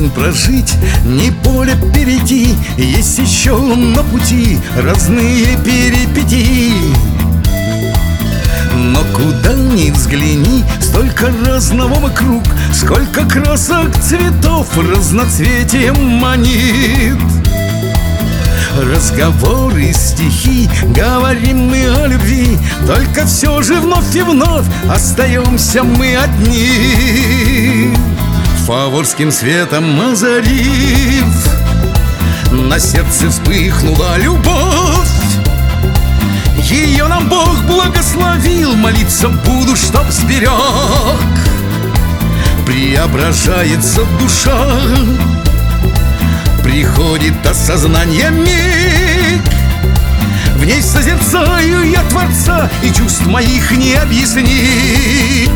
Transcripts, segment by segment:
жизнь прожить, не поле перейти, есть еще на пути разные перипетии. Но куда ни взгляни, столько разного вокруг, сколько красок, цветов разноцветием манит. Разговоры, стихи, говорим мы о любви, только все же вновь и вновь остаемся мы одни. Фаворским светом озарив, на сердце вспыхнула любовь. Ее нам Бог благословил, молиться буду, чтоб сберег. Преображается душа, приходит осознание миг. В ней созерцаю я Творца, и чувств моих не объяснить.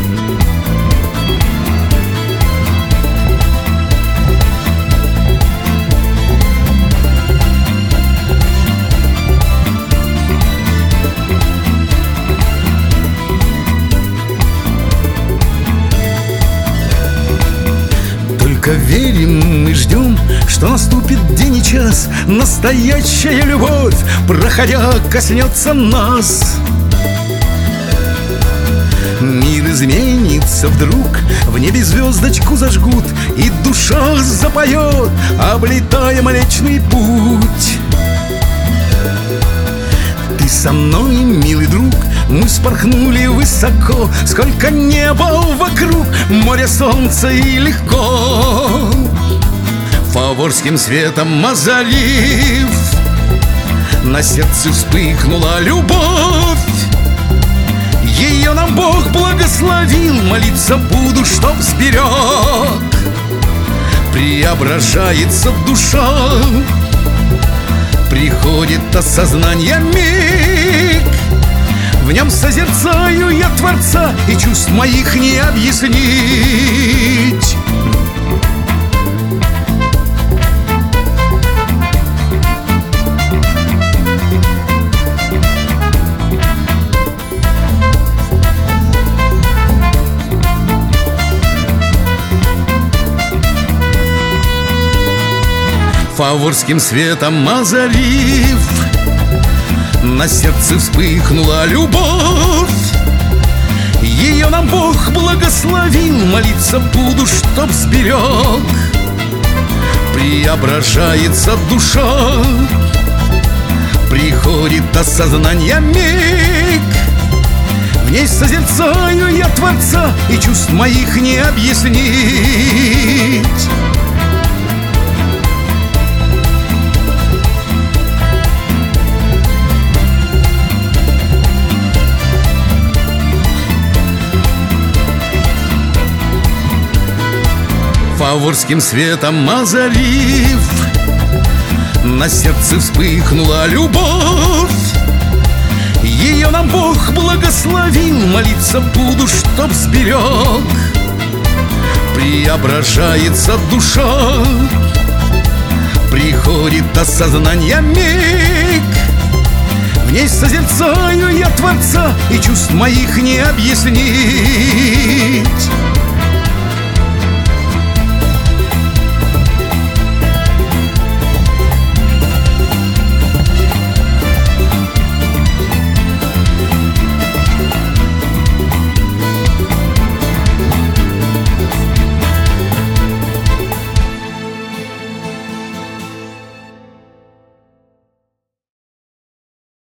Только верим мы, ждем, что наступит день и час, настоящая любовь, проходя, коснется нас. Мир изменится вдруг, в небе звездочку зажгут, и душа запоет, облетая Млечный Путь. Ты со мной, милый друг, мы вспорхнули высоко, сколько неба вокруг, море, солнца и легко. Фаворским светом озарив, на сердце вспыхнула любовь. Ее нам Бог благословил, молиться буду, чтоб сберег. Преображается душа, приходит осознание миг. В нем созерцаю я Творца, и чувств моих не объяснить. Фаворским светом озарив, на сердце вспыхнула любовь. Ее нам Бог благословил, молиться буду, чтоб сберег. Преображается душа, приходит осознание миг. В ней созерцаю я Творца, и чувств моих не объяснить. Фаворским светом озарив, на сердце вспыхнула любовь. Ее нам Бог благословил, молиться буду, чтоб сберег. Преображается душа, приходит осознание миг. В ней созерцаю я Творца, и чувств моих не объяснить.